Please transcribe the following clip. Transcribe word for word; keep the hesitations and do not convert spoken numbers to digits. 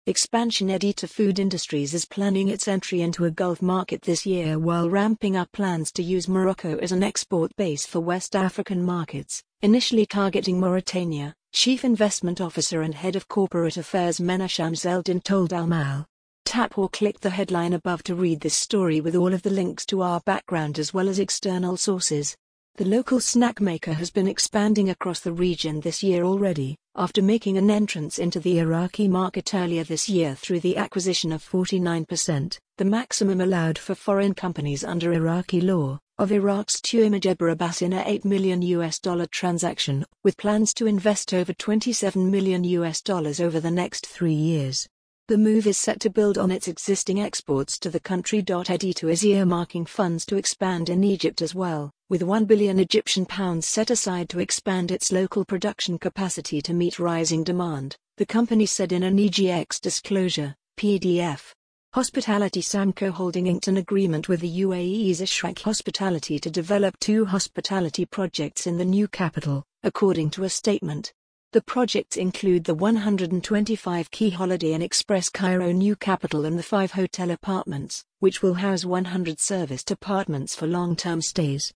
Expansion Edita Food Industries is planning its entry into a Gulf market this year while ramping up plans to use Morocco as an export base for West African markets, initially targeting Mauritania. Chief Investment Officer and Head of Corporate Affairs Mena Shamseldin told Al Mal. Tap or click the headline above to read this story with all of the links to our background as well as external sources. The local snack maker has been expanding across the region this year already, after making an entrance into the Iraqi market earlier this year through the acquisition of forty-nine percent, the maximum allowed for foreign companies under Iraqi law, of Iraq's Tuimaj Abbas in a eight million U S dollar transaction, with plans to invest over twenty-seven million U S dollars over the next three years. The move is set to build on its existing exports to the country. Edita is earmarking funds to expand in Egypt as well, with one billion Egyptian pounds set aside to expand its local production capacity to meet rising demand, the company said in an E G X disclosure, P D F. Hospitality Samco Holding inked an agreement with the U A E's Ashraq Hospitality to develop two hospitality projects in the new capital, according to a statement. The projects include the one hundred twenty-five key Holiday Inn Express Cairo New Capital and the five hotel apartments, which will house one hundred serviced apartments for long-term stays.